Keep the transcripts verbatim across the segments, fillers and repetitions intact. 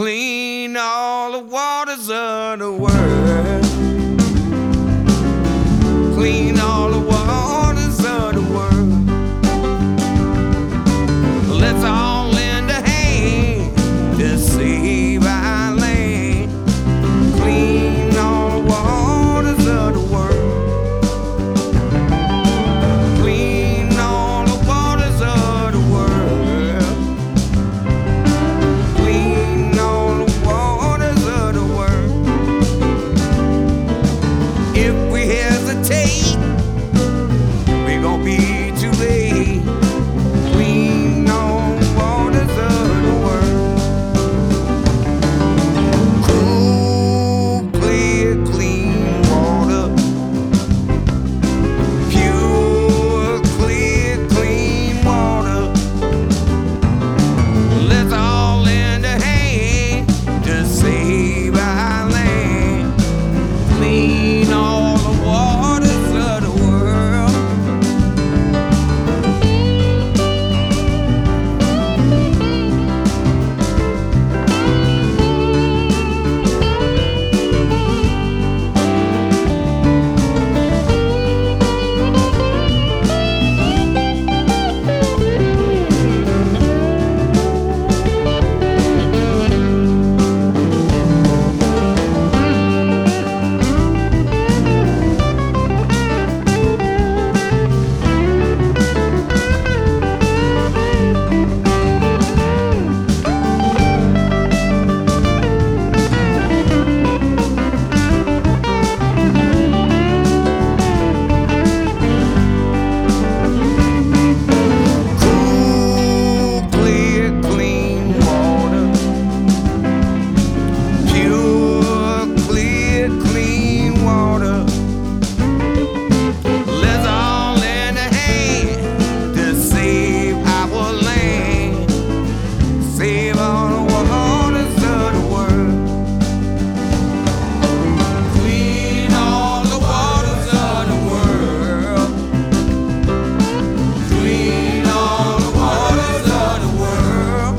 clean all the waters of the world, clean all the waters of the world. Let's all lend a hand to save our land, clean all the waters of the world, clean all the waters of the world, clean all the waters of the world. If we hesitate, we're gonna be too late. Clean all the waters of the world. Cool, clear, clean water. Pure, clear, clean water. Let's all lend a hand to save our land. Clean all the waters of the world. Cool, clear, clean water. Pure, clear, clean water. Let's all lend a hand to save our land, save all the waters of the world. Clean all the waters of the world. Clean all the waters of the world.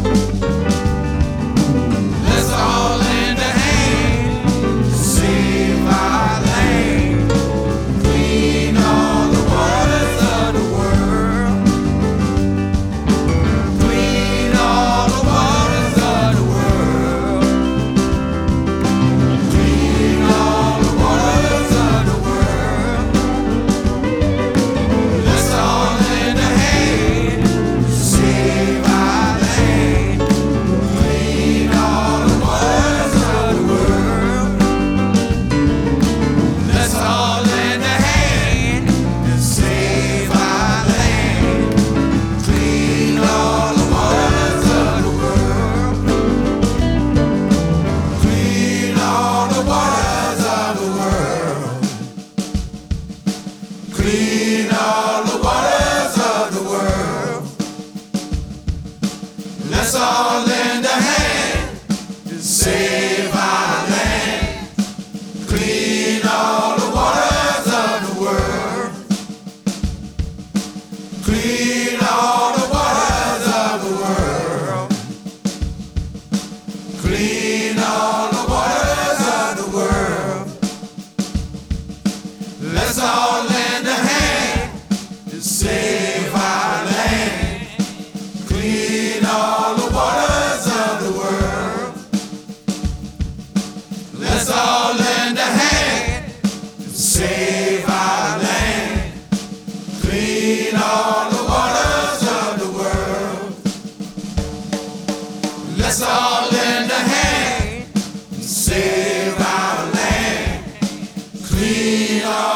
Let's all lend a hand to save our land. Clean all the waters of the world. Clean all the waters of the world. Clean all the waters of the world. Let's all lend a hand to save our land. Clean all the waters of the world. Let's all lend a hand to save our land. Clean all the waters of the world. Clean all the waters of the world. Clean all the waters of the world. Let's all lend a hand to save our land. Clean all the waters of the world. Clean all the waters of the world. Clean all the waters of the world. Let's all lend a hand to save our land. Clean all the waters of the world. Let's all lend a hand to save our land. Clean all the waters of the world. Let's all lend a hand to save our land. Clean all